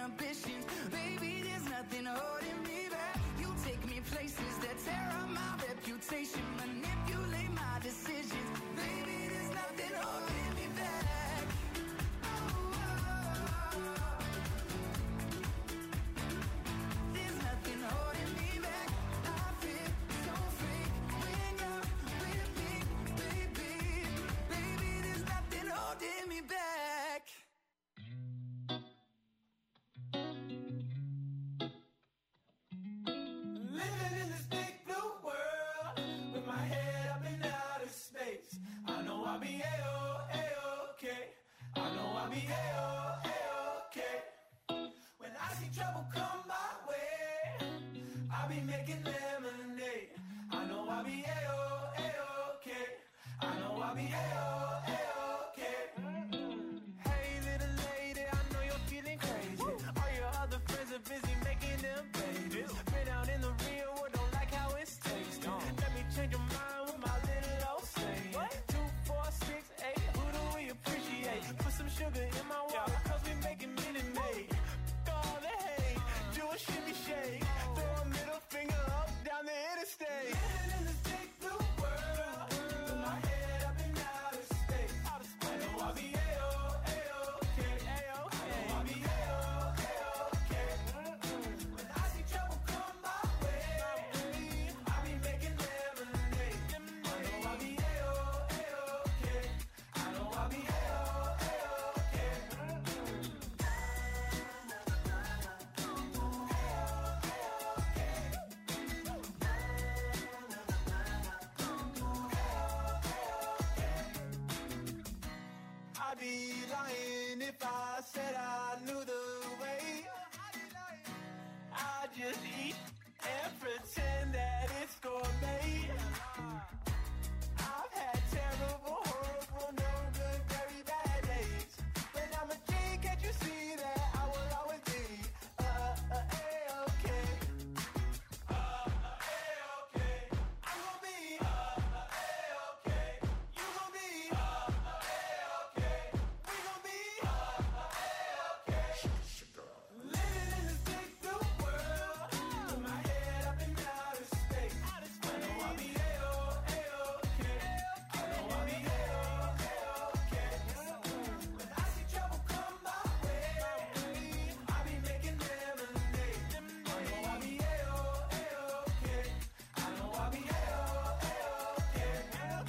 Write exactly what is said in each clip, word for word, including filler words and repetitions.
ambitions. Baby, there's nothing holding me back. You take me places that tear up my reputation, manipulate my decisions. Baby, there's nothing holding me back. Oh, oh, oh. There's nothing holding me back. I feel so free when you're with me, baby. Baby, there's nothing holding me back. Living in this big blue world with my head up in outer space. I know I'll be A-O, A-okay. I know I'll be A-O, A-okay. When I see trouble come my way, I'll be making lemonade. I know I'll be A-O, A-okay. I know I'll be A-O, A-okay. Hey little lady, I know you're feeling crazy. Woo. All your other friends are busy making them babies. Been out in the real world, don't like how it tastes. No. Let me change your mind with my little old saying. What? Two, four, six, eight, who do we appreciate? Put some sugar in my water, cause we making Minute Maid. All the hate, do a shimmy shake. Throw a middle finger up down the interstate. Living in this big blue world with my head up in outer space. I know I'll be A-O, A-okay. I know I'll be A-O, A-okay. When I see trouble come my way, I'll be making lemonade. I know I'll be A-O, A-okay. I know I'll be A-O, A-okay. I'd be lying if I said I knew the way. I just eat and pretend that it's gourmet. I've had terrible, horrible, no good, very bad days. When I'm a king, can't you see that I will always be uh, uh, A-okay. Uh, uh, A-okay. I'm gonna be uh, uh, A-okay. You gon' be uh, uh, A-okay. We gon' be uh, uh, A-okay. Living in this big blue world with my head up in outer space. I know I'll be A-O, A-okay. I know I'll be A-O, A-okay. When I see trouble come my way, I'll be making lemonade. I know I'll be A-O, A-okay. I know I'll be A-O, A-okay.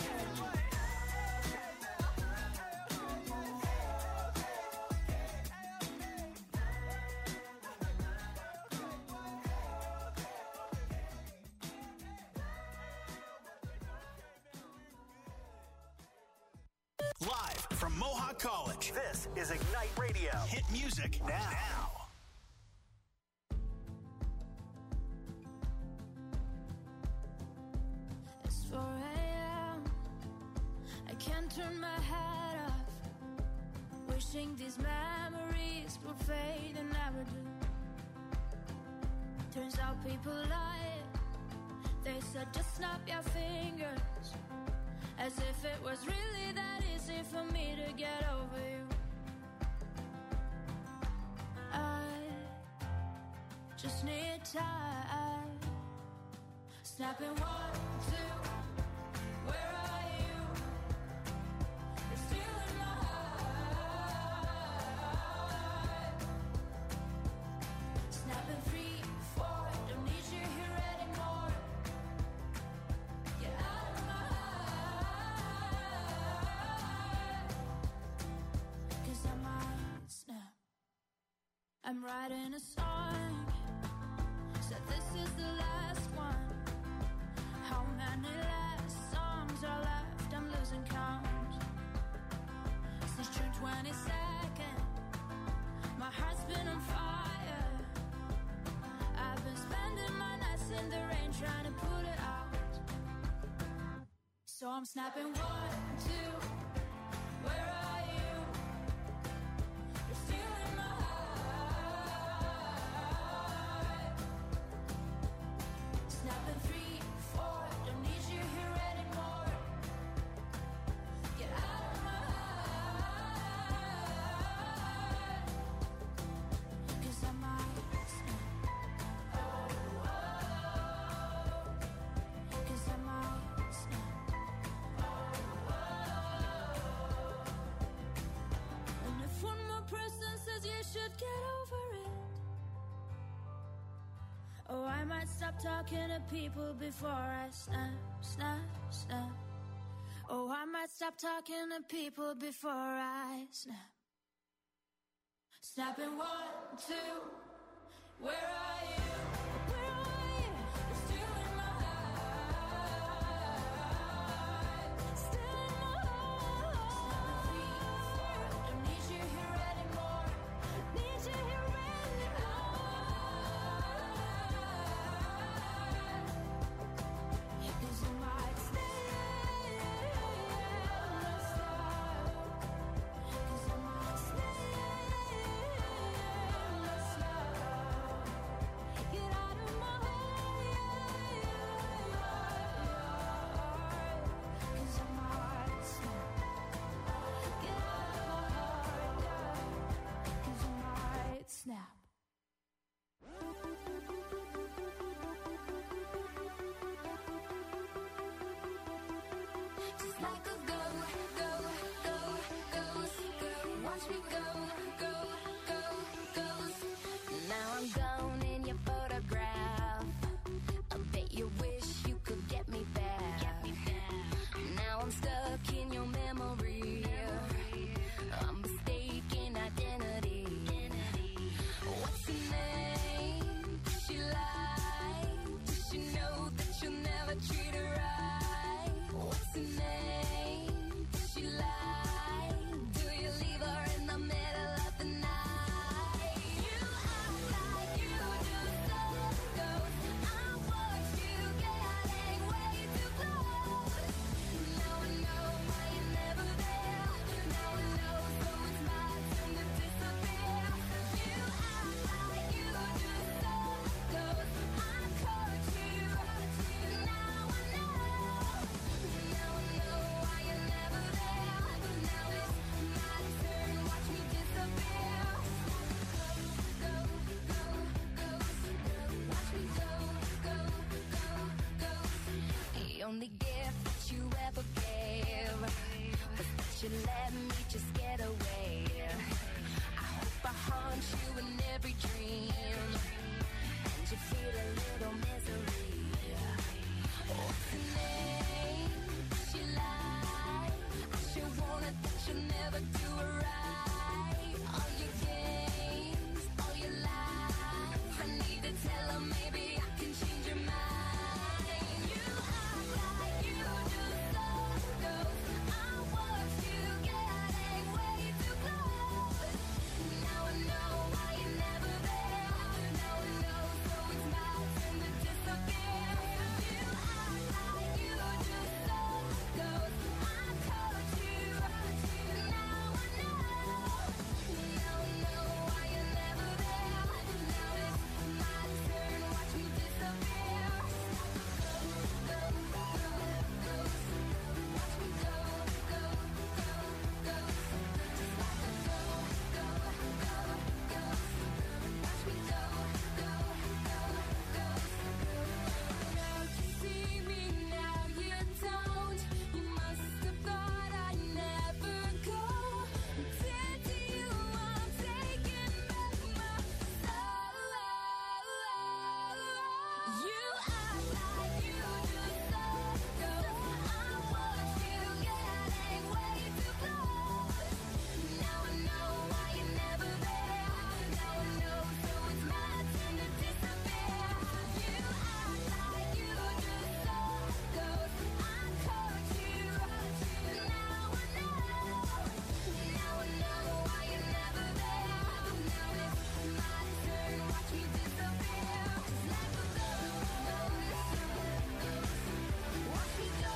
Live from Mohawk College, this is Ignite Radio. Hit music now. It's four a.m. I can't turn my head off. Wishing these memories would fade and never do. Turns out people lie. They said just snap your fingers, as if it was really that easy for me to get over you. I just need time. Snapping one, two, where are you? You're still in my heart. Snapping three, four, don't need you here anymore. Get out of my heart. 'Cause I might snap. I'm writing a song, said this is the last one. How many last songs are left? I'm losing count. Since June twenty-second, my heart's been on fire. I've been spending my nights in the rain trying to put it out. So I'm snapping one, two, where are you? You're still in my heart. Snapping three, four, don't need you here anymore. Get out of my heart. 'Cause I should get over it. Oh, I might stop talking to people before I snap, snap, snap. Oh, I might stop talking to people before I snap. Snapping one, two, where are you? Where are you? You're still in my heart. Still in my heart. Don't need you here anymore. Need you here anymore. Cause you might stay. Cause you might stay. Get out of my heart. Cause I might snap. Get out of my heart. Cause I might snap. Just like a go, go, go, goes, go. Watch me go, go, go, goes. Now I'm gone in your photograph. I bet you wish you could get me back. Now I'm stuck in your memory. I'm mistaken identity. What's her name? Does she lie? Does she know that you'll never treat her right? What's her name? Does she lie? Do you leave her in the middle of the night? You act like you do some ghost. I watch you getting way too close. Now I know why you're never there. Now I know, so it's my turn to disappear. You act like you do some ghost. I caught you. Now I know. Now I know why you're never there. Now it's my turn. Watch me disappear. Go, go, go, watch me go, go, go, go. The only gift that you ever gave was that you let me just get away. I hope I haunt you in every dream, and you feel a little misery. What's her name? Does she lie? I sure wanted that you'll never do it right. All your games, all your lies. I need to tell her maybe I can change your mind. You act like you do some ghost. I watched you getting way too close. Now I know why you're never there. Now I know, so it's my turn to disappear. You act like you do some ghost. I caught you. Now I know. Now I know why you're never there. Now it's my turn. Watch me disappear. Go, go, go, ghost. Watch me go, go, go, ghost. Just like a go, go, go, ghost. Watch me go, go, go, ghost. Now you see me, now you don't. You must have thought I'd never go. Did to you, I'm taking back my soul. You act like you do some ghost. I watched you getting way too close. Now I know why you're never there. Now I know, so it's my turn to disappear. You act like you do some ghost. I caught you. Now I know. Now I know why you're never there. Now it's my turn. Watch me disappear. Just like a ghost. Watch me go.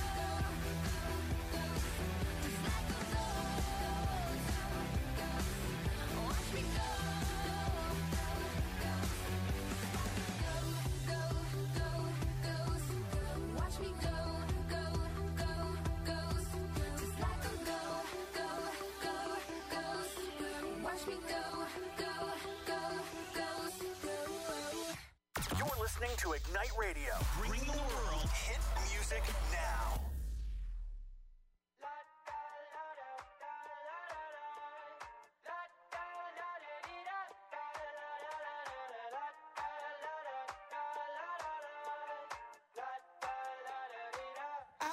Just like a ghost. Watch me go. Go, go, ghost. Watch me go, go, go, ghost. Just like a go, go, go, ghost. Watch me go, go, go, ghost. You're listening to Ignite Radio. Bring the world hit music now. La, da, la, da, da, la, la, la, da, la, da, dee, da.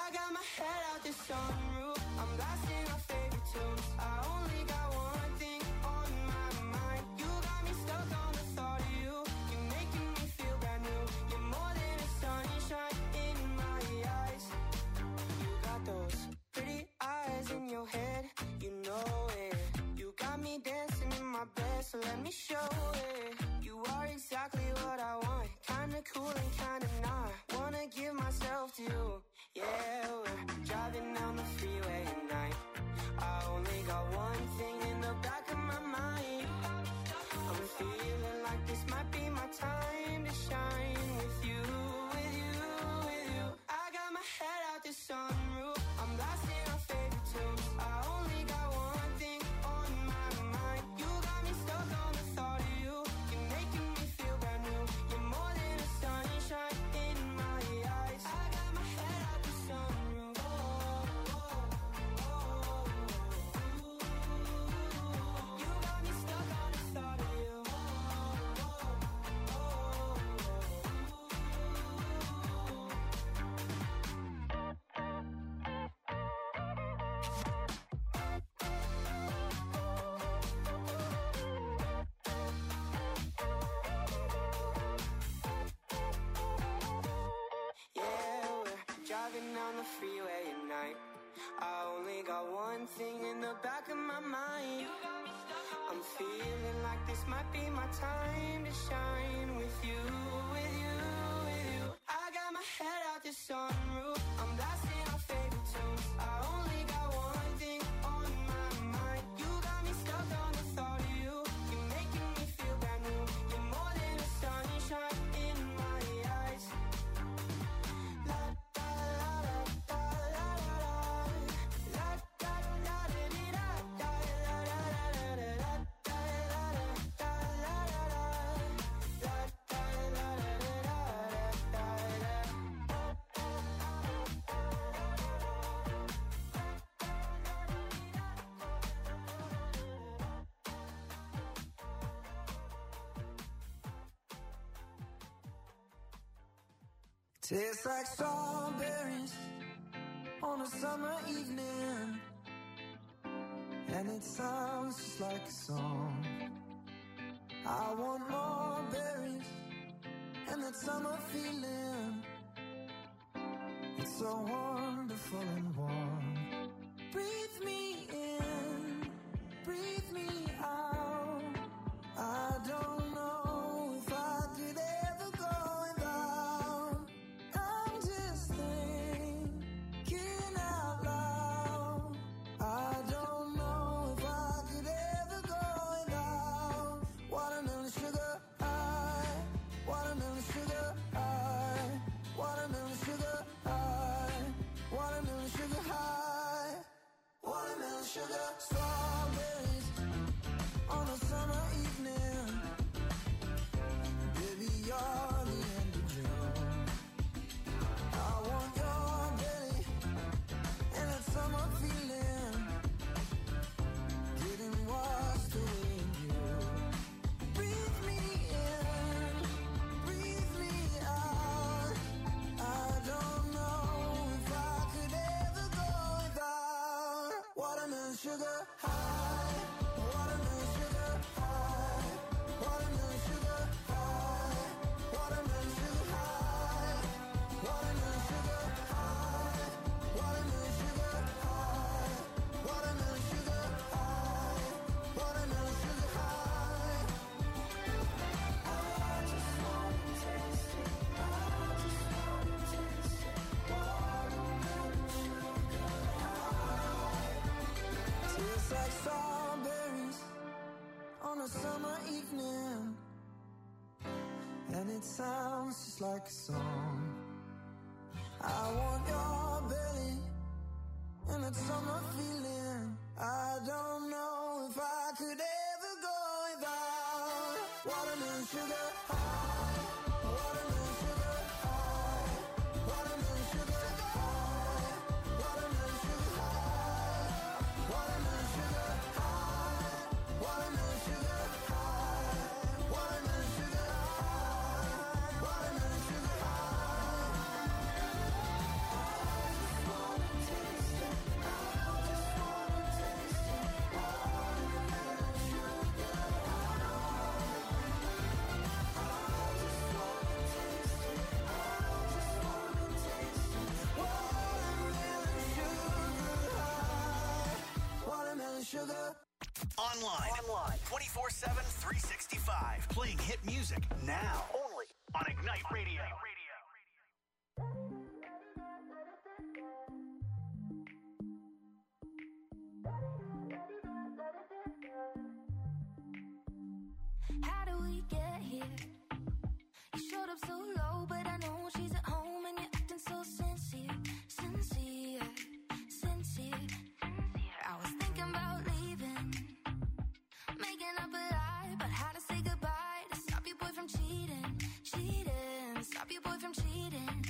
I got my head out the sunroof. I'm blasting our favorite tunes. I only got one thing on my mind. You got me stuck on the thought of you. You're making me feel brand new. You're more than a sunshine in my eyes. You got those pretty eyes in your head. You know it. You got me dancing in my bed, so let me show it. You are exactly what I want. Kinda cool and kinda not. Wanna give myself to you. Yeah, we're driving down the freeway at night. I only got one thing in the back of my mind. I'm feeling like this might be my time to shine with you, with you, with you. I got my head out the sunroof. I'm blasting our favorite tunes. I only got one thing on my mind. You got me stuck on the thought of you. You're making me feel brand new. You're more than a sunshine in my eyes. I got my head out the sunroof. Oh, oh, oh, oh. You got me stuck on the thought of you. Oh, oh, yeah, we're driving down the freeway at night. I only got one thing in the back of my mind. I'm feeling like this might be my time to shine with you, with you, with you. I got my head out the sunroof. I'm blasting our favorite tunes. I only got one thing on my mind. You got me stuck on the thought of you. You're making me feel brand new. You're more than a sunshine in my eyes. La da la da da la la la. La da la da dee da da la la la la la. La da la da da la la la. La da la da da da da Tastes like strawberries on a summer evening, and it sounds just like a song. I want more berries and that summer feeling. It's so wonderful and warm. Breathe me in, breathe me out. I don't know if I could ever go without. I'm just thinking out loud. I don't know if I could ever go without. Watermelon sugar high, watermelon sugar high, watermelon sugar high, watermelon sugar high, watermelon sugar. Strawberries on a summer evening. Baby, you're the end of June. I want your belly and that summer feeling, getting washed away in you. Breathe me in, breathe me out. I don't know if I could ever go without. Watermelon sugar high, watermelon sugar high, watermelon sugar high, watermelon sugar high, watermelon sugar high, watermelon sugar high, watermelon sugar high, watermelon sugar high. I just wanna taste it, I just wanna taste it. Watermelon sugar high. Tastes like strawberries on a summer evening, and it sounds just like a song. I want your belly and that summer feeling. I don't know if I could ever go without. Watermelon sugar high, watermelon sugar high, watermelon sugar high, watermelon sugar high, watermelon sugar high, watermelon sugar high, watermelon sugar high, watermelon sugar high. I just sugar. Online. Online. twenty-four seven, three sixty-five. Playing hit music now. Only on Ignite Radio. How do we get here? You showed up so low, but I know she's at home and you're acting so sincere, sincere, sincere. I was thinking about leaving, making up a lie about how to say goodbye to stop your boy from cheating, cheating, stop your boy from cheating.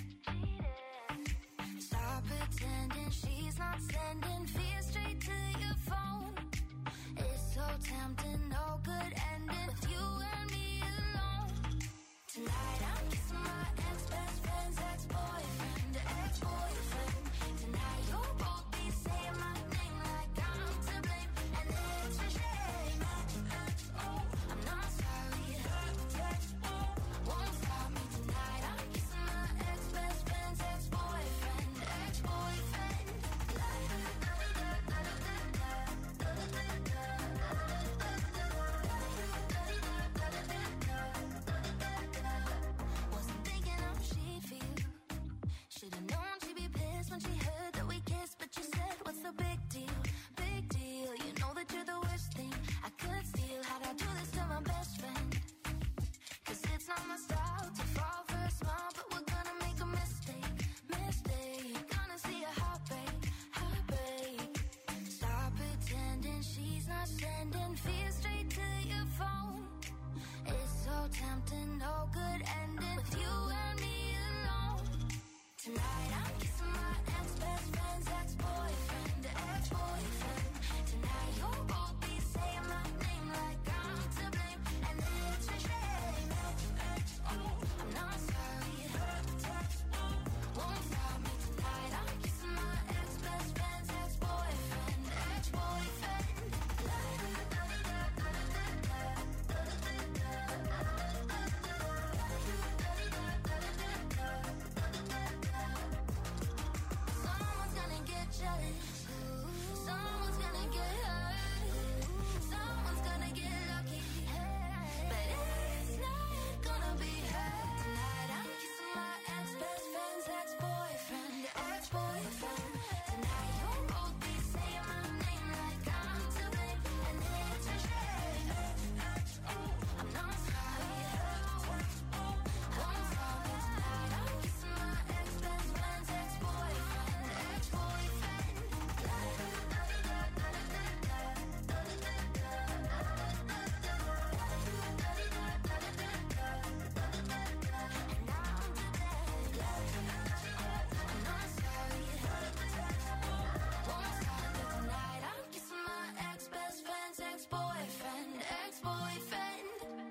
Stop pretending she's not sending fear straight to your phone. It's so tempting, no good ending with you and me alone. Tonight I'm kissing my ex-best friend's ex-boyfriend, ex-boyfriend. Tonight you'll both be saying my name like I'm to blame, and it's a shame. I'm not sorry, won't stop me tonight. I'm kissing my ex-best friend's ex-boyfriend, ex-boyfriend. Wasn't thinking how she'd feel. Should've known she'd be pissed when she heard that we kissed, but you said, what's the big deal? Big deal. You know that you're the worst thing I could steal. How'd I do this to my best friend? Cause it's not my style to fall for a smile, but we're gonna make a mistake, mistake. Gonna see a heartbreak, heartbreak. Stop pretending she's not sending fear straight to your phone. It's so tempting, no good ending with you and me alone. Tonight I'm kissing my ex-best friend's ex-boyfriend, ex-boyfriend. Tonight you'll both be saying my name like I'm to blame, and it's a shame. I'm not sorry, won't stop me tonight. I'm kissing my ex-best friend's ex-boyfriend, ex-boyfriend. Someone's gonna get jealous, someone's gonna get hurt, someone's gonna get lucky, but it's not gonna be her. Tonight I'm kissing my ex-best friend's ex-boyfriend, ex-boyfriend. Tonight you'll both be saying my name like I'm to blame, and it's a shame. I'm not sorry, won't stop me tonight. I'm kissing my ex-best friend's ex-boyfriend, ex-boyfriend. And now I'm to blame. I'm not sorry, won't stop me tonight. I'm kissing my ex-best friend's ex-boyfriend, ex-boyfriend.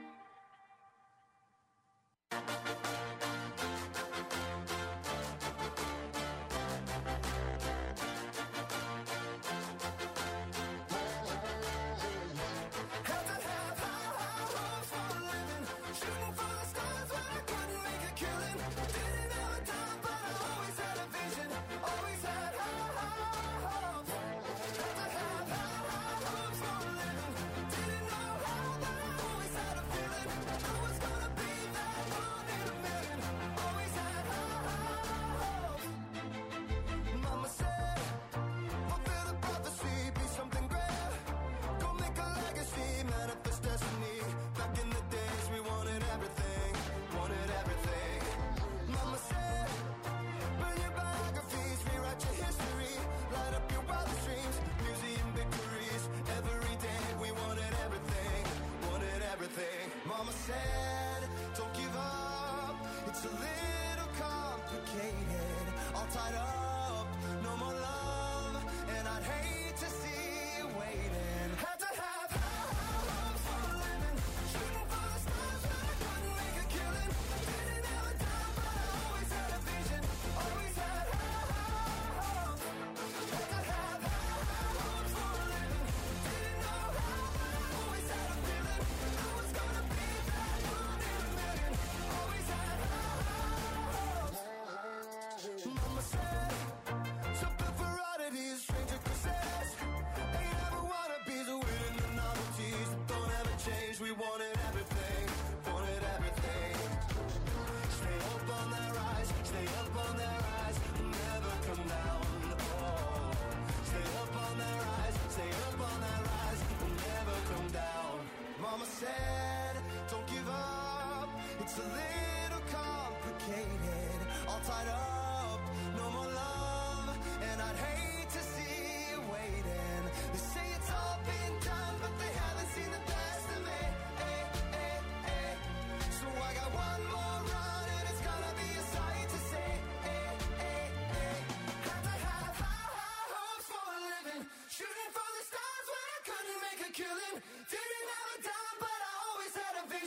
Had to have high, high hopes for a living. Shooting for the stars when I couldn't make a killing. Didn't have a dime, but I always had a vision. Always had high, high hopes. Had to have high, high hopes for a living. Didn't know how, but I always had a feeling. I was gonna be that one in a million. Always had high, high hopes. Mama said, fulfill the prophecy, be something great. Go make a legacy, manifest destiny. Back in the days we wanted everything, wanted everything. Mama said, burn your biographies, rewrite your history. Light up your wildest dreams, museum victories. Every day we wanted everything, wanted everything. Mama said, don't give up, it's a little complicated. All tied up, no more love, and I'd hate to see you waiting. Had to have high, high hopes for a living. Shooting for the stars when I couldn't make a killing. Didn't have a dime, but I always had a vision. Always had high, high hopes. Had to have high, high hopes for a living. Didn't know how, but I always had a feeling. I was gonna be that one in a million. Always had high, high hopes. Mama said, something for oddities, stranger kisses.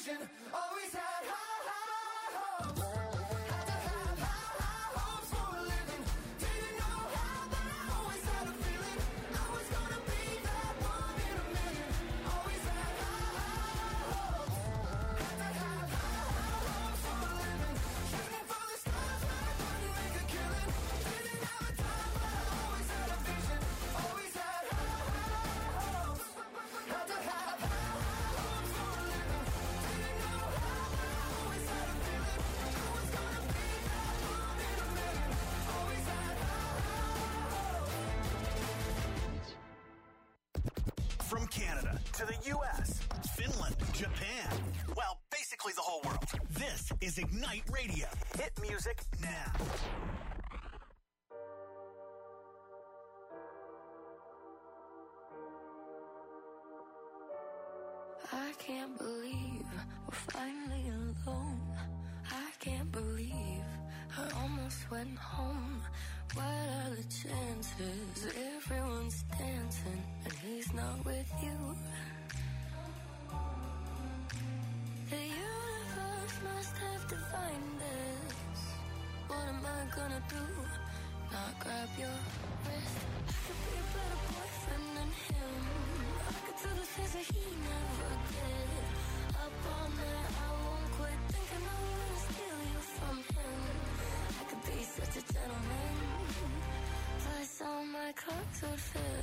vision, always had high, high hopes. Had to have high, high hopes for a living. Didn't know how, but I always had a feeling I was gonna be that one in a million. Always had high, high hopes. Had to have high, high hopes for a living. Shooting for the stars when I couldn't make a killing. Didn't have a time, but I always had a vision. Always had high, high hopes. Had to have high, high hopes for a living. Didn't know how, but I always had a feeling I was gonna be that one in a million. Always had high. From Canada to the U S, Finland, Japan, well, basically the whole world. This is Ignite Radio. Hit music now. I can't believe we're finally alone. I can't believe I almost went home. What are the chances? Everyone's dancing and he's not with you. The universe must have defined this. What am I gonna do? Not grab your wrist. I could be a better boyfriend than him. I could do the things that he never did. Up all night, I won't quit thinking I'm gonna steal you from him. I could be such a gentleman. Plus all my clothes would fit.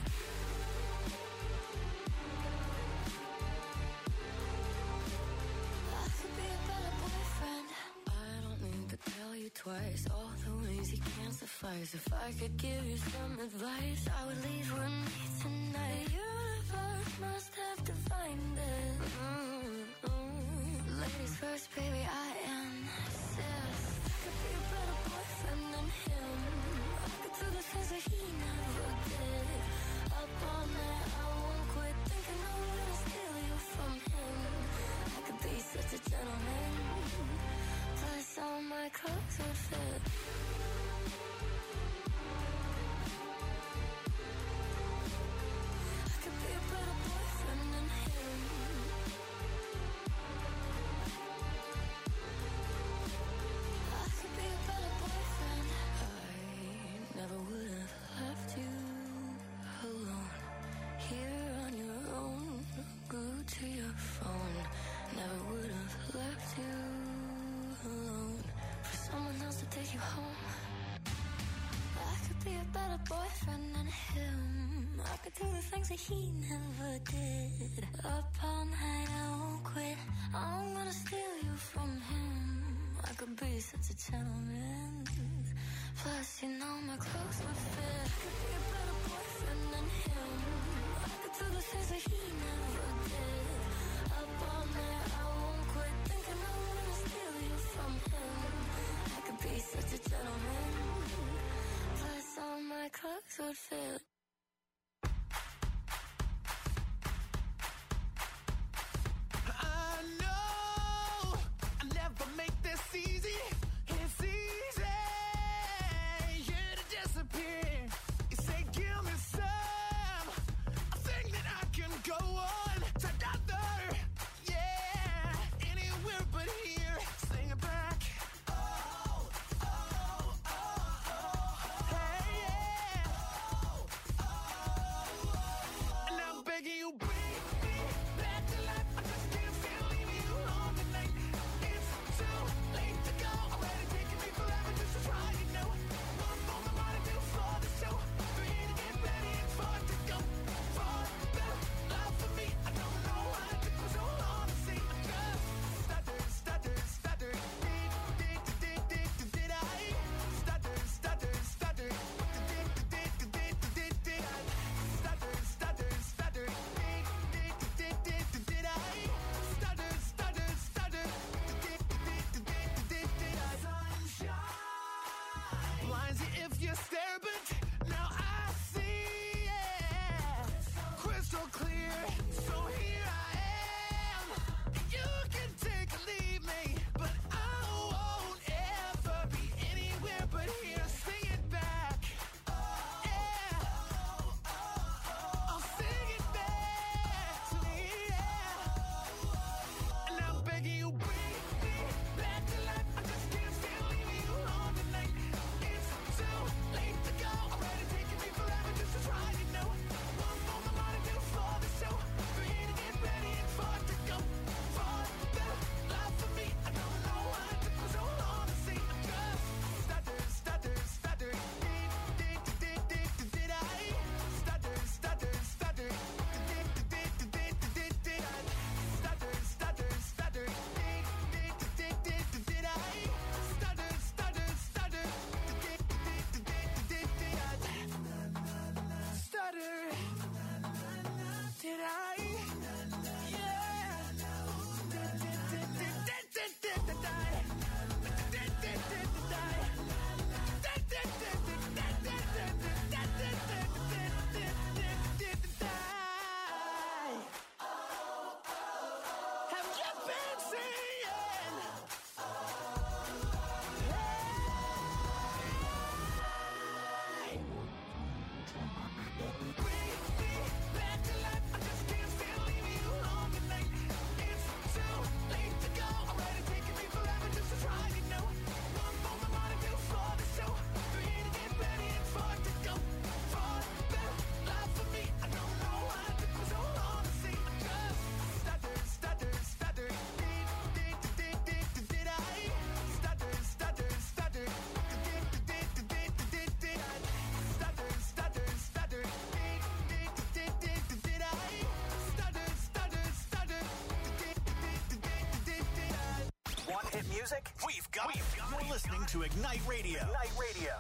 I could be a better boyfriend. I don't need to tell you twice all the ways you can't suffice. If I could give you some advice, I would leave with me tonight. The universe must have defined it. Mm-hmm. Ladies first, baby, I insist. I could be a better boyfriend than him. I could do the things that he never did. Up all night, I won't quit thinking I'm gonna steal you from him. I could be such a gentleman. Plus all my clothes would fit. I could be a better boyfriend than him. I could be a better boyfriend. I never would have left you alone. Here on your own, glued to your phone. Never would have left you alone for someone else to take you home. I could be a better boyfriend than him. I could do the things that he never did. Up all night, I won't quit. I'm gonna steal you from him. I could be such a gentleman. Plus, you know my clothes would fit. I could be a better boyfriend than him. I could do the things that he never did. Up all night, I won't quit thinking I'm gonna steal you from him. I could be such a gentleman. Plus, all my clothes would fit. I know I never make this easy. It's easy, yeah, to disappear. You say, give me some. I think that I can go on together, yeah, anywhere but here. Sing it back. Oh, oh, oh, oh, hey, yeah. music? We've got it. You're listening to Ignite Radio. Ignite Radio.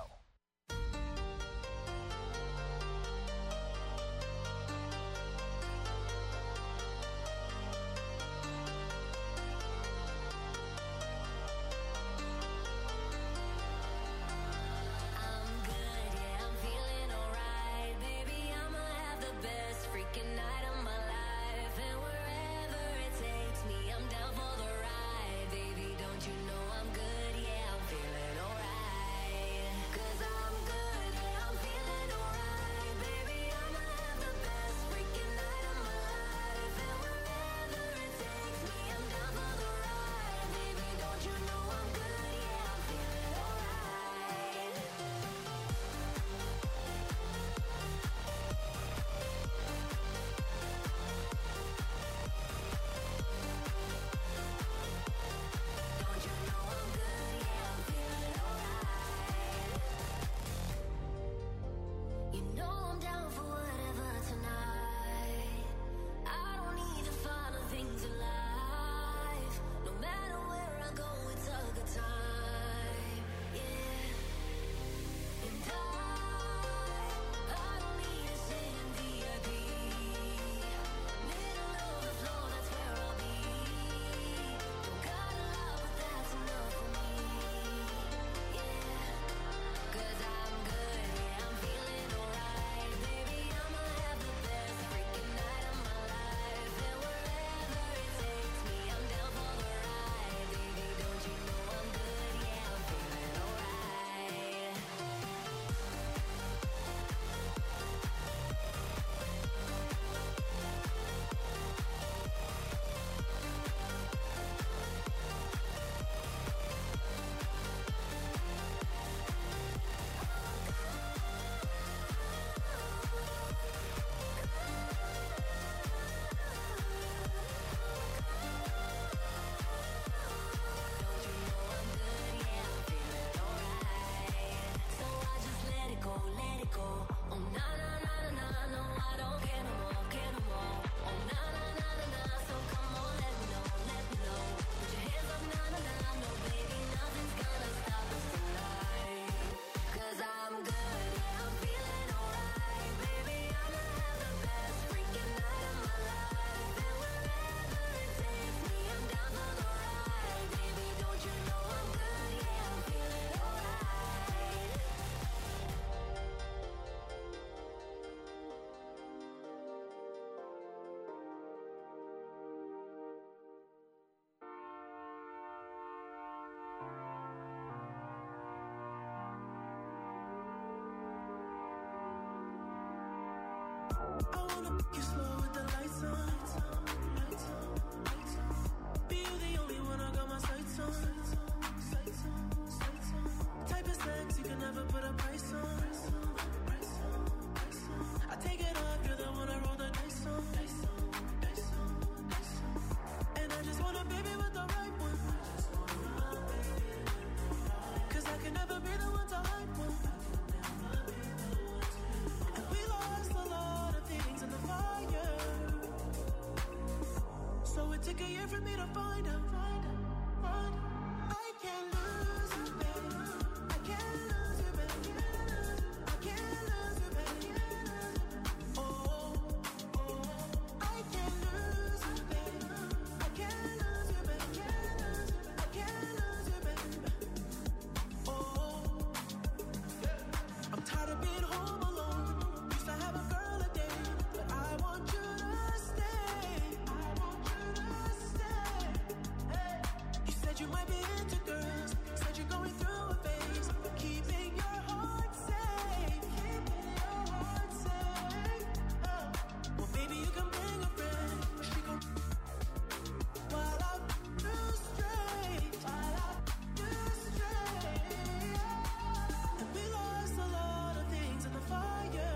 I wanna make you slow with the lights on. Be you the only one I got my sights on. Type of sex you can never put a price on. I take it off, you're the one I roll the dice on. And I just want a baby with the right one. Cause I can never be the one to hype one. And we lost a lot of things in the fire. So it took a year for me to find out. I can't lose you, baby. I can't lose you, baby. I can't lose you, baby. Oh, oh, I can't lose you, baby. I can't lose you, baby. I can't lose you, baby. Oh, I'm tired of being home alone. Used to have a girl a day, but I want you to stay. I want you to stay. Hey. You said you might be into girls. Said you're going through a phase. Keeping your heart safe. Keeping your heart safe. Oh. Well, maybe you can bring a friend. She gon' while I do straight. While I do straight. And we lost a lot of things in the fire.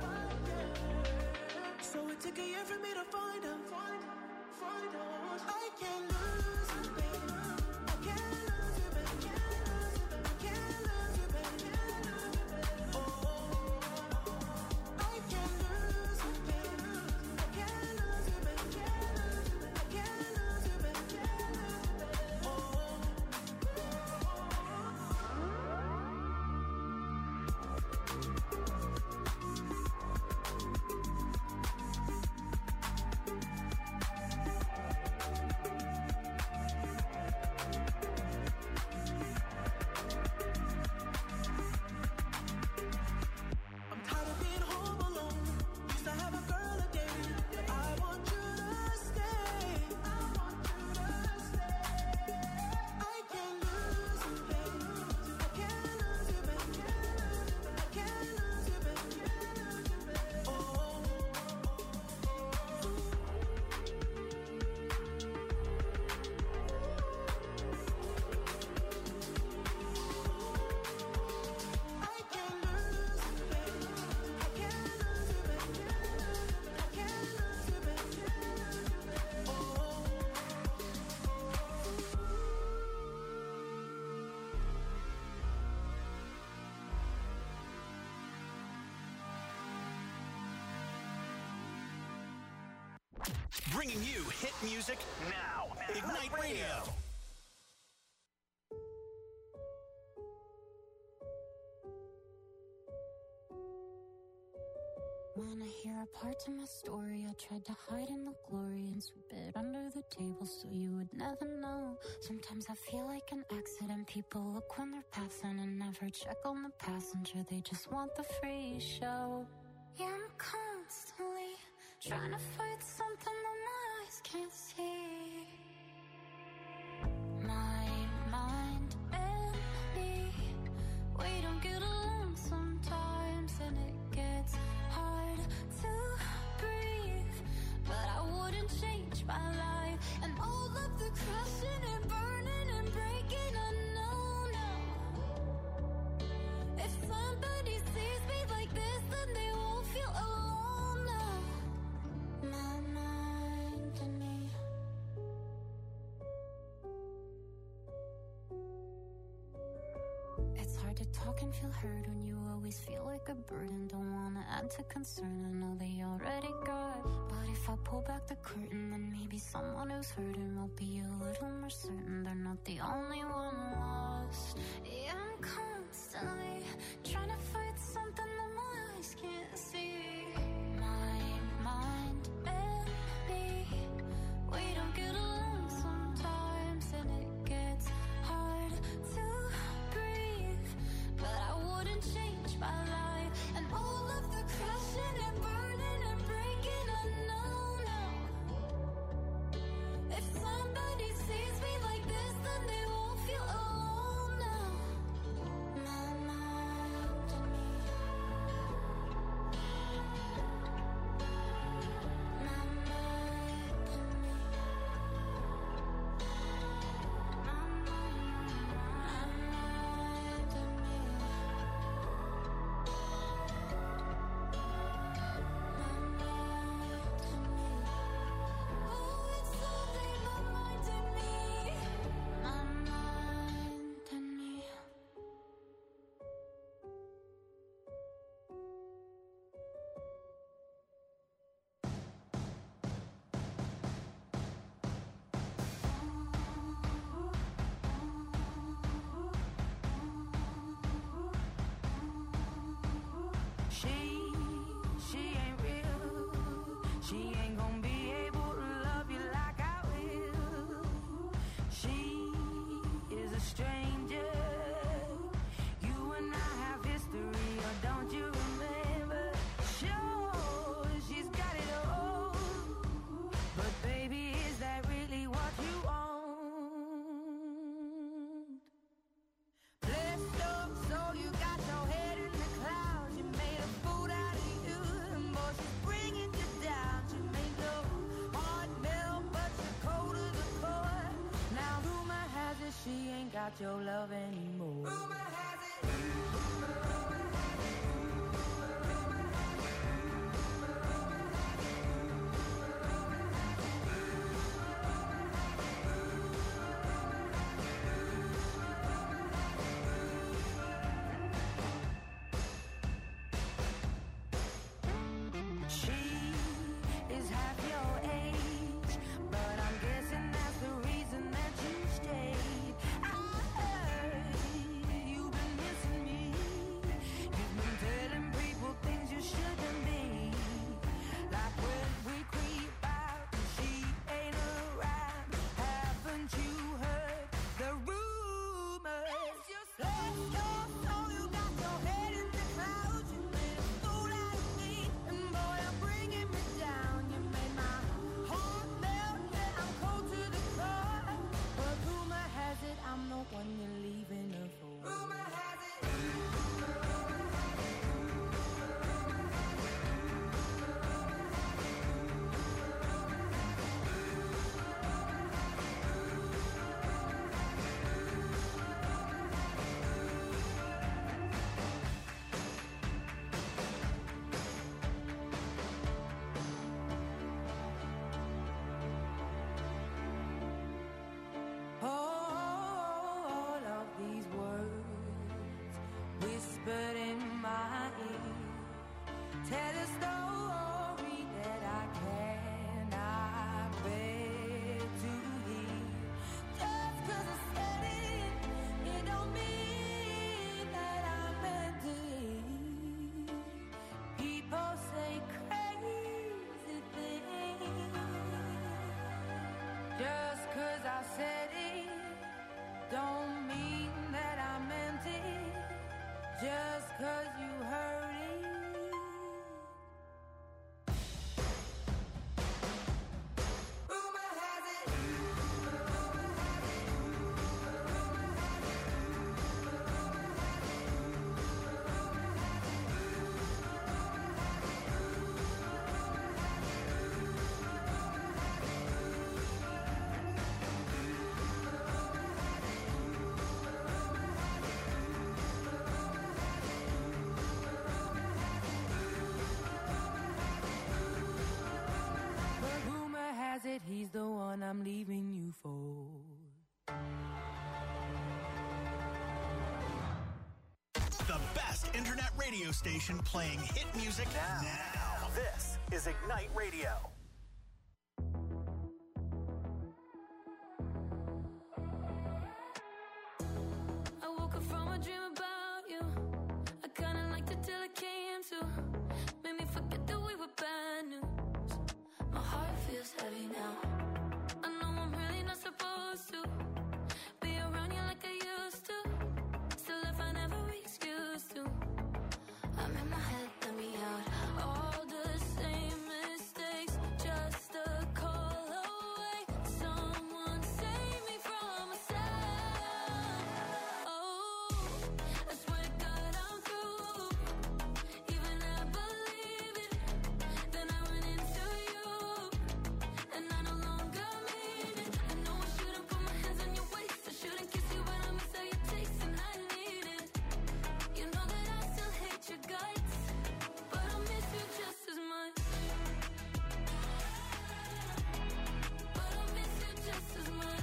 So it took a year for me to find out. Find out. I can't lose you, baby. I can't lose you, baby. I can't lose you, baby. Oh, I can't lose you, baby. I can't lose you, baby. I can't lose you, baby. Oh. Bringing you hit music now. Ignite Radio. When I hear a part of my story, I tried to hide in the glory and sweep it under the table so you would never know. Sometimes I feel like an accident. People look when they're passing and never check on the passenger. They just want the free show. Yeah, I'm constantly trying to fight something that my eyes can't see. My mind and me, we don't get along sometimes, and it gets hard to breathe. But I wouldn't change my life, and all of the crashing and burning and breaking, I know now. If somebody sees me like this, then they won't feel alone now. My mind and me. It's hard to talk and feel heard when you always feel like a burden. Don't wanna add to concern, I know they already got. But if I pull back the curtain, then maybe someone who's hurting will be a little more certain they're not the only one lost. Yeah, I'm constantly trying to fight something that my eyes can't see. My mind and me, we don't get along sometimes, and it gets hard to breathe. But I wouldn't change my life, and all of the crashing and burning and breaking, I know now. If somebody sees me like this, then they won't feel alone now. My mind and me. My mind and me. My mind and me. Oh, it's only my mind and me. My mind and me. She, she ain't real. She ain't gonna be able to love you like I will. She is a stranger. You and I have history, or don't you remember? Sure, she's got it all. But baby, is that really what you want? Blessed up, so you got your head in the clouds. You made a fool out of you, and boy, she's bringing you down. She made your heart melt, but you're cold to the core. Now rumor has it she ain't got your love anymore. Rumor has it. She is half your age, but I'm guessing that's the reason that you stayed. I heard you've been missing me. You've been telling people things you shouldn't be. Like when we creep out and she ain't around. Haven't you heard the rumors? Bless your soul, you got your head in the clouds. You made a fool out of me, and boy, you're bringing me down. You made my heart melt, yeah, I'm cold to the core. But rumor has it I'm the one you're leaving her for. Rumor has it. Oh, I'm leaving you for. The best internet radio station playing hit music now. now. This is Ignite Radio. I woke up from a dream about you. I kinda liked it till it came to. Made me forget that we were bad news. My heart feels heavy now. I know I'm really not supposed to be around you like I used to. Still I find every excuse to. I'm in my head, let me out. All the same mistakes, just a call away. Someone save me from myself. Oh, I swear to God I'm through. Even I believe it. Then I run into you, and I no longer mean it. I know I shouldn't put my hands on your waist. I shouldn't kiss you, but I miss how you taste, and I need it. You know that I still hate your guts, but I miss you just as much. But I miss you just as much.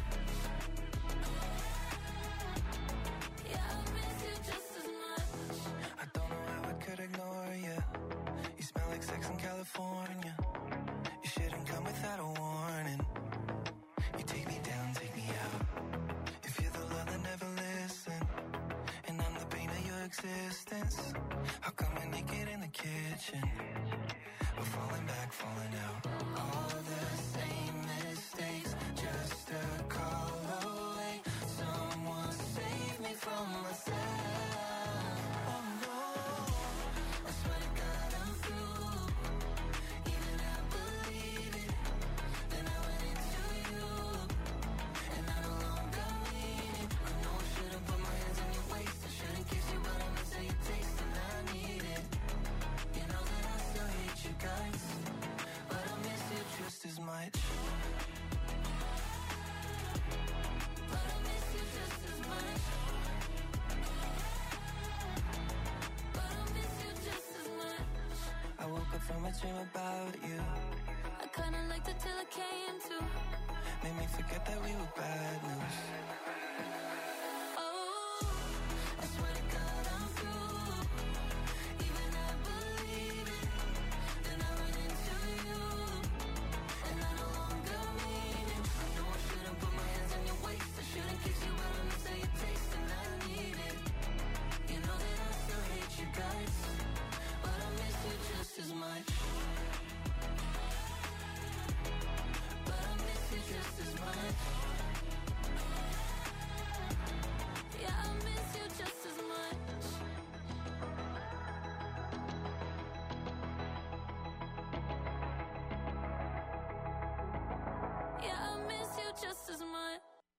Yeah, I miss you just as much. I don't know how I could ignore you. You smell like sex in California. You shouldn't come without a warning. You take me down, take me out. If you're the love that never listen, and I'm the pain of your existence, how come we're naked in the kitchen? We're falling back, falling out. All the same mistakes, just a call away. Someone save me from myself. Oh no, I swear to God I'm through. Even I believe it. Then I went into you, and I no longer mean it. I know I shouldn't put my hands on your waist. I shouldn't kiss you, but I miss how you taste, and I need it. You know that I still hate you guys, but I miss you just as much. But I miss you just as much. But I miss you just as much. I woke up from a dream about you. I kinda liked it till it came to. Made me forget that we were bad news. Oh, I swear to God I'm through. Even I believe it. Then I run into you, and I no longer mean it. I know I shouldn't put my hands on your waist. I shouldn't kiss you, but I miss how you taste, and I need it. You know that I still hate you guys, but I miss you just as much. But I miss you just as much. Yeah, I miss you just as much. Yeah, I miss you just as much.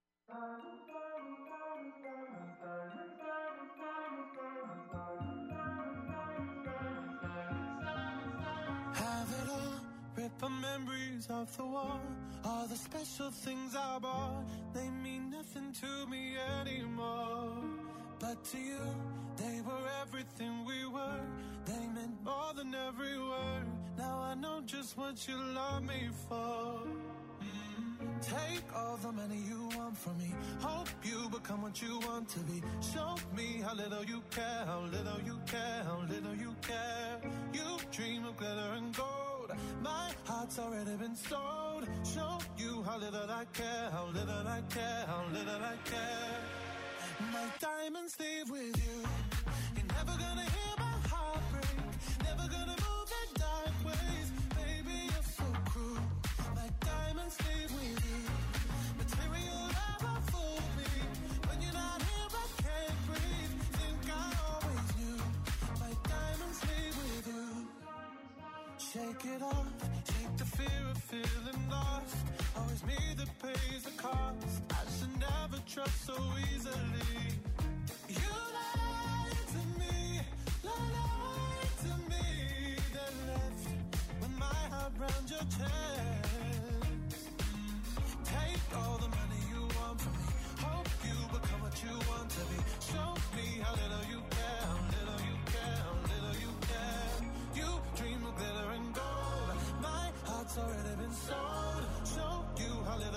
Have it all, rip the memories off the wall. All the special things I bought, they mean nothing to me anymore. But to you, they were everything we were. They meant more than every word. Now I know just what you love me for. Mm. Take all the money you want from me. Hope you become what you want to be. Show me how little you care, how little you care, how little you care. You dream of glitter and gold. My heart's already been sold. Show you how little I care, how little I care, how little I care. My diamonds leave with you. You're never gonna hear my heart break. Never gonna move in dark ways. Baby, you're so cruel. My diamonds leave with you. Material never fooled me. When you're not here, I can't breathe. Think I always knew. My diamonds leave with you. Shake it off. Shake the fear of feeling lost. Always me that pays the cost. I should never trust so easily. You lied to me, lied to me. Then left with my heart round your chest. Take all the money you want from me. Hope you become what you want to be. Show me how little you care, how little you care, how little you care. You dream of glitter and gold. My heart's already been sold. Show you how little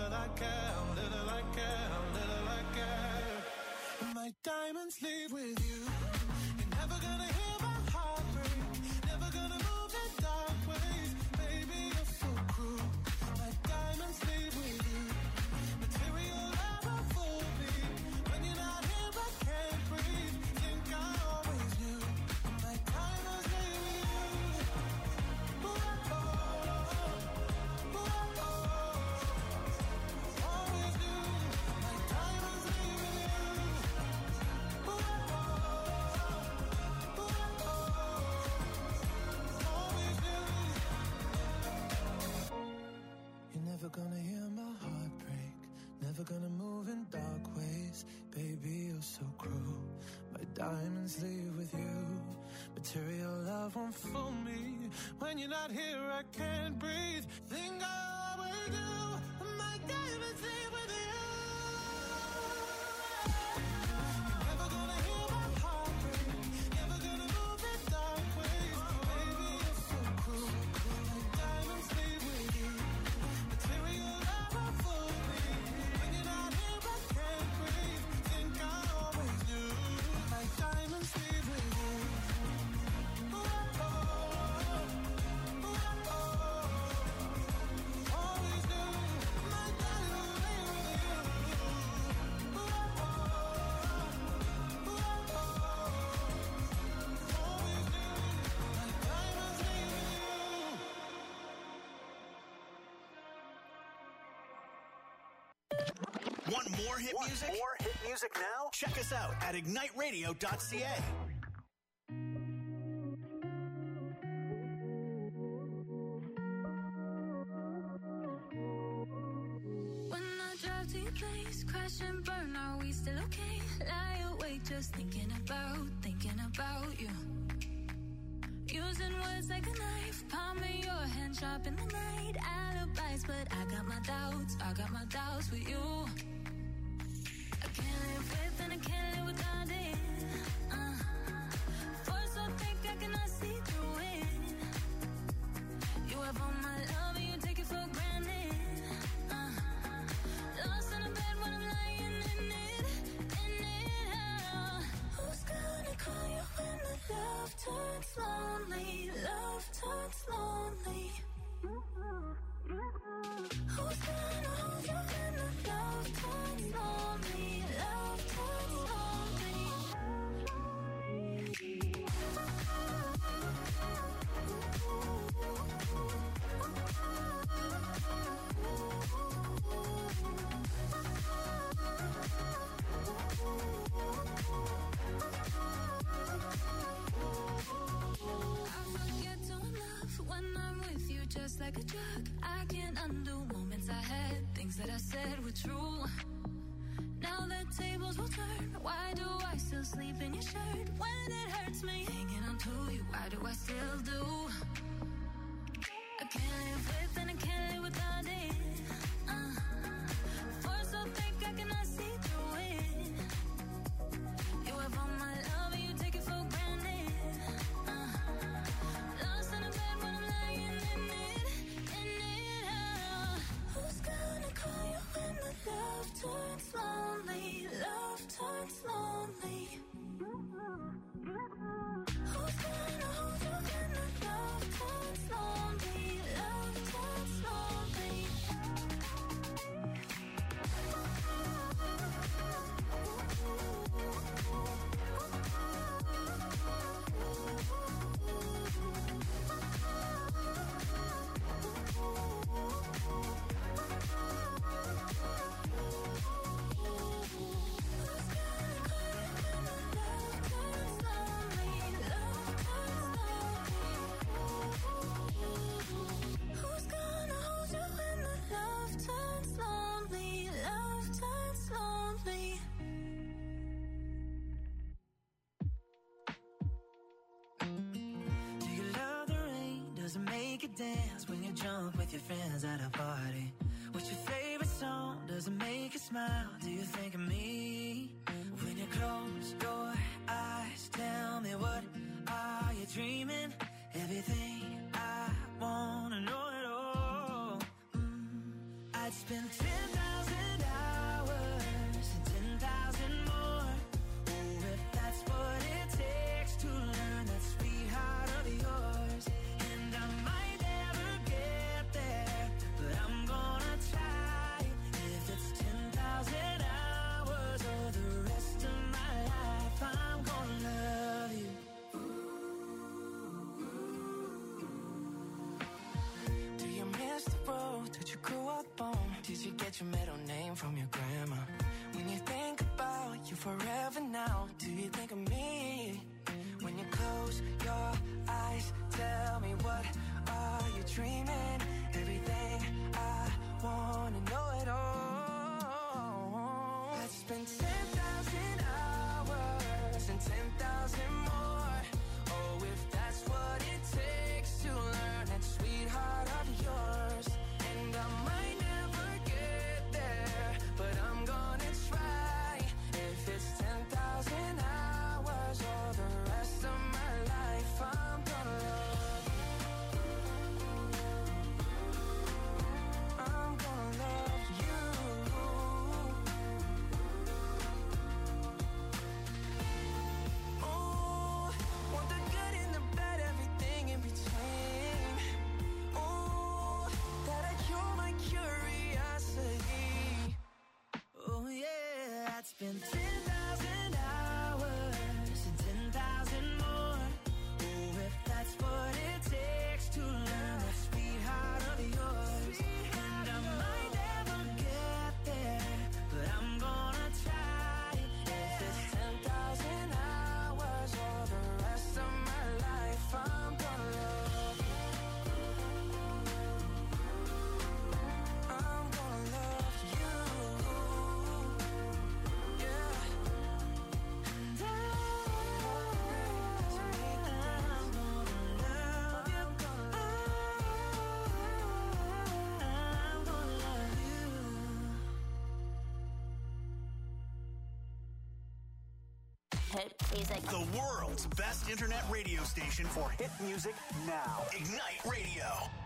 little I care, how little I care, how little I care. My diamonds leave with you. You're never gonna hear my heart break. Never gonna move in dark ways. Baby, you're so cruel. My diamonds leave with you. Material never fool me. When you're not here, I can't breathe. Think I always knew. My diamonds leave with you. Ooh, oh, ooh, oh, always knew. My diamonds leave with you. Ooh, oh, ooh, always knew. You're never gonna hear my heart break. Never gonna move in dark ways. Baby, you're so cruel. My diamonds leave with you. Material love won't fool me. When you're not here, I can't breathe. Think I always do. My diamonds leave with you. You're never gonna hear my heart break. Never gonna move in dark ways. Baby, you're so cruel. My diamonds leave with you. Material love won't fool me. When you're not here, I can't breathe. Think I always knew. My diamonds leave with you. Ooh, oh, ooh, oh, always knew. My diamonds leave with you. Ooh, oh, ooh, always knew. My diamonds leave with you. Want more hit Want music? more hit music now? Check us out at ignite radio dot c a. When I drive to your place, crash and burn, are we still okay? Lie awake just thinking about, thinking about you. Using words like a knife, palm in your hand, sharp in the night. Alibis, but I got my doubts, I got my doubts with you. I can't live with and I can't live without it. Uh, force so thick I cannot see through it. You have all my love and you take it for granted. Uh, lost in a bed when I'm lying in it, in it. Uh, who's gonna call you when the love turns lonely? Love turns lonely. Who's gonna hold you when the love turns lonely? Love turns lonely. I forget to love when I'm with you, just like a drug. I can't undo moments I had, things that I said were true. Now the tables will turn. Why do I still sleep in your shirt when it hurts me? Hanging on to you, why do I still do? I can't live with and I can't live without it. Uh, force so thick I cannot see through it. You have all my love and you take it for granted. Uh, lost in a bed when I'm lying in it, in it. Uh, who's gonna call you when the love turns lonely? Love turns lonely. Who's gonna hold you when the love turns lonely? Love turns lonely. Who's gonna hold you when the love turns lonely? Love turns lonely. Do you love the rain? Does it make you dance when you're drunk with your friends at a party? What's your favorite song? Does it make you smile? Do you think of me? When you close your eyes, tell me, what are you dreaming? Everything I wanna know at all. Mm, I'd spend ten thousand your middle name from your grandma. When you think about you forever now, do you think of me? When you close your eyes, tell me what are you dreaming? Everything I wanna know it all. I'd spend ten thousand hours and ten thousand more. Oh, if that's what it takes to learn that sweetheart of yours. And I might never get there, but I'm gonna try. If it's ten thousand hours or the rest of my life, I'm gonna love you. I'm gonna love you. Oh, want the good and the bad, everything in between. Oh, that'll cure my curiosity. Oh yeah, I'd spend ten thousand hours and ten thousand more. Oh, if that's what it takes to learn that sweetheart of yours. And I might never get there, but I'm gonna try. If it's ten thousand hours or the rest of my life, I'm gonna love you. I'm gonna love you. Yeah. And I, I'm gonna love you. I'm gonna love you. Hit music. The world's best internet radio station for hit music now. Ignite Radio.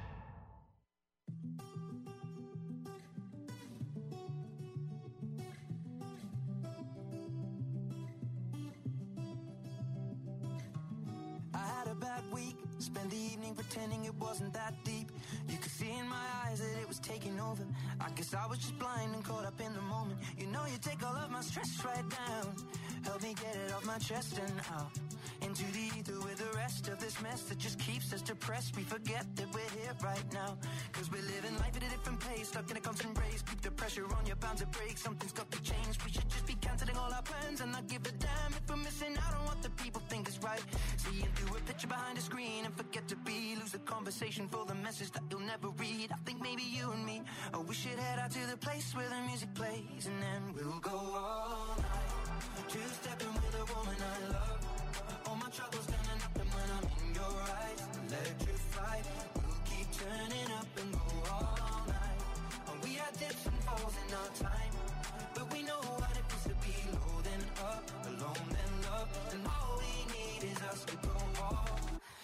I had a bad week, spent the evening pretending it wasn't that deep. You could see in my eyes that it was taking over. I guess I was just blind and caught up in the moment. You know you take all of my stress right down. Help me get it off my chest and out into the ether with the rest of this mess that just keeps us depressed. We forget that we're here right now, cause we're living life at a different pace, stuck in a constant race. Keep the pressure on, you're bound to break. Something's got to change. We should just be cancelling all our plans and not give a damn if we're missing out on what the people think is right. Seeing through a picture behind a screen and forget to be. Lose the conversation for the message that you'll never read. I think maybe you and me, oh, we should head out to the place where the music plays, and then we'll go all night. Two-stepping with a woman I love. All my troubles standing up, and when I'm in your eyes, electrified. We'll keep turning up and go all night. And we had dips and falls in our time, but we know what it feels to be low then up, alone then love. And all we need is us to go all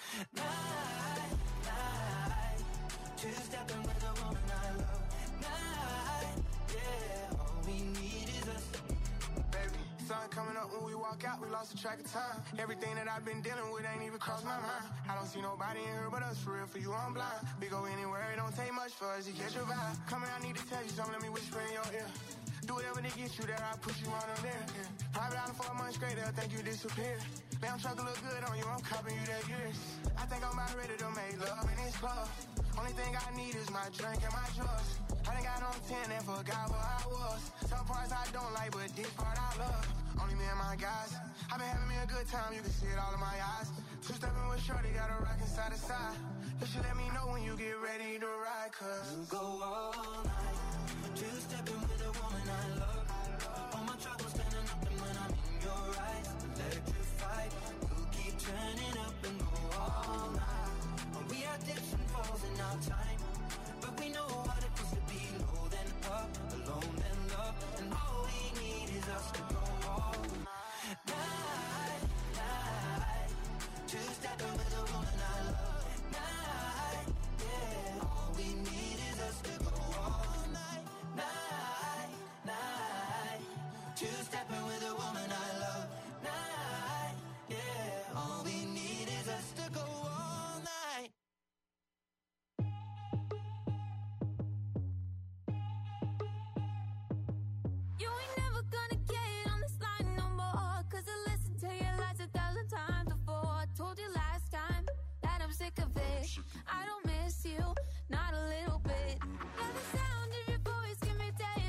night, night. Two-stepping with a woman I love. Night, yeah. All we need is us. Baby, sun coming up when we walk out, we lost the track of time. Everything that I've been dealing with ain't even crossed my mind. I don't see nobody in here but us, for real, for you I'm blind. We go anywhere, it don't take much for us to catch your vibe. Come here, I need to tell you something, let me whisper in your ear. Do whatever to get you there, I'll push you on them there. Yeah. Private island for a month straight, they'll think you disappeared. Damn truck look good on you, I'm copping you that years. I think I'm about ready to make love in this club. Only thing I need is my drink and my drugs. I done got on ten and forgot where I was. Some parts I don't like, but this part I love. Only me and my guys. I've been having me a good time, you can see it all in my eyes. Two-stepping with shorty, got a rockin' side to side. You should let me know when you get ready to ride, cause we'll go all night. Two-stepping with a woman I love. All my troubles standing up, and when I'm in your eyes, electrified. We'll keep turning up and go all night. And we had dips and falls in our time, but we know what it feels to be low then up, alone then love. And all we need is us to go all night, night. Two-stepping with a woman I love. Night, yeah. All we need is us to go all night, night, night. Two-stepping with a woman I love. Night, yeah. All we need is us to go all night. You ain't never gonna get on this line no more, cause I listened to your lies a thousand times before. I told you last time that I'm sick of it. I don't miss you, not a little bit. Now the sound of your voice can be telling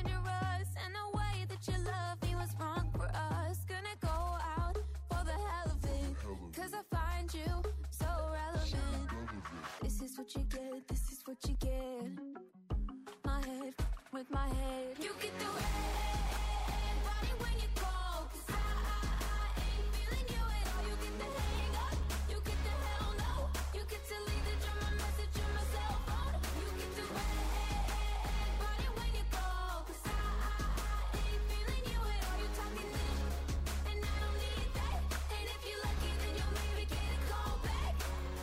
what you get, this is what you get. My head with my head. You get the red body when you call. Cause I, I, I ain't feeling you at all. You get the hang up, you get the hell no. You get to leave the drum, my message on my cell phone. You get the red body when you call. Cause I, I, I ain't feeling you at all. You talking this, and I don't need that. And if you're lucky, then you'll maybe get a call back.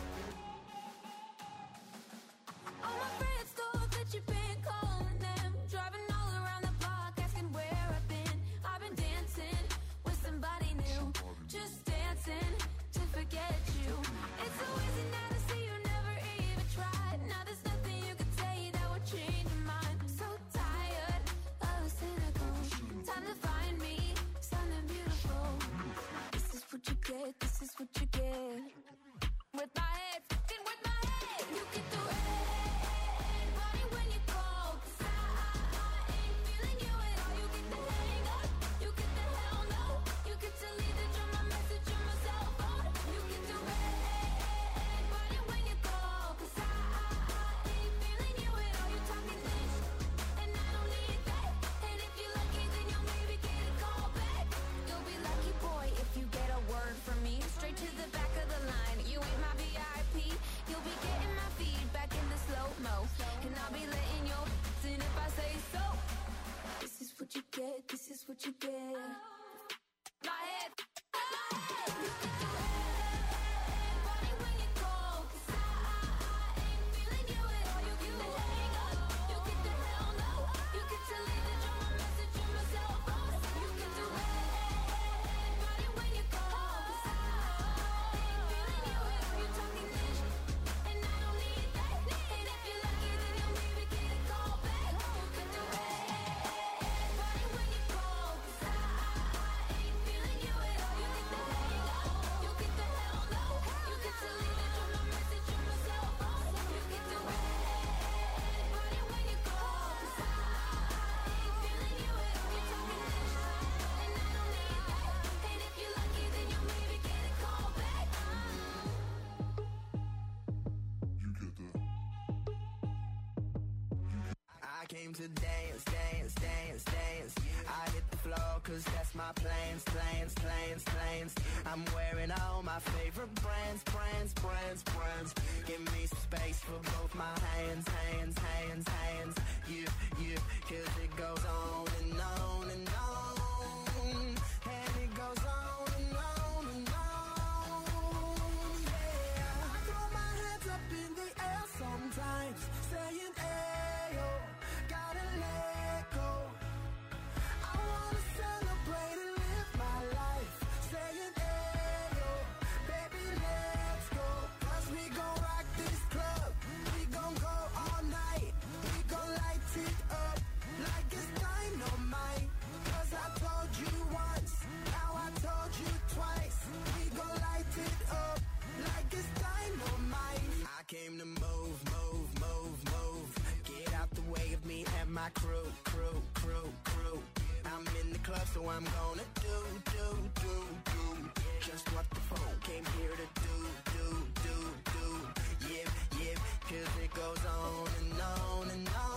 All my friends thought that you've been calling them, driving all around the block, asking where I've been. I've been dancing with somebody new, just dancing to forget you. It's so easy now to see you never even tried. Now there's nothing you can say that would change your mind. I'm so tired of the cynical. Time to find me something beautiful. This is what you get, this is what you get. With my head, fucking with my head. You get the red body when you call. Cause I, I, I ain't feeling you at all. You get the hang up, you get the hell no. You get to leave the drum, my message on my cell phone. You get the red body when you call. Cause I, I, I ain't feeling you at all. You talking this, and I don't need that. And if you're lucky, then you'll maybe get a call back. You'll be lucky, boy, if you get a word from me. Straight to the back of the line. You ain't my V I P. You'll be getting my feedback in the slow-mo. And I'll be letting your in if I say so. This is what you get, this is what you get. My head, my head. You get the red body when you call. Cause I, I, I ain't feeling you at all. You get the hang up, you get the hell no. You get to leave the drum, my message on my cell phone. You get the red body when you call. Cause I, I ain't feeling you at all. You talking this, and I don't need that. And if you're lucky, then you'll maybe get a call back. You get the red body when you call. Cause I, I ain't feeling you at all. You get the hang up, you get the hell no. You get to leave the drum, my message on my cell phone. You get the red body when you call. Cause I, I ain't feeling you at all. You talking this, and I don't need that. And if you're lucky, then you'll maybe get a call back. I came to dance, dance, dance, dance. I hit the floor cause that's my plans, plans, plans, plans. I'm wearing all my favorite brands, brands, brands, brands. Give me some space for both my hands, hands, hands, hands. You, you, cause it goes on and on and on. And it goes on and on and on. Yeah. I throw my hands up in the air sometimes, saying, ayo, gotta let go. I wanna celebrate and live my life, saying, ayo, baby, let's go. Cause we gon' rock this club, we gon' go all night. We gon' light it up like it's dynamite. Cause I told you once, now I told you twice. We gon' light it up like it's dynamite. I came to move, move, move, move. Get out the way of me and my crew, crew, crew, crew. I'm in the club, so I'm gonna do, do, do, do just what the phone came here to do, do, do, do. Yeah, yeah, cause it goes on and on and on.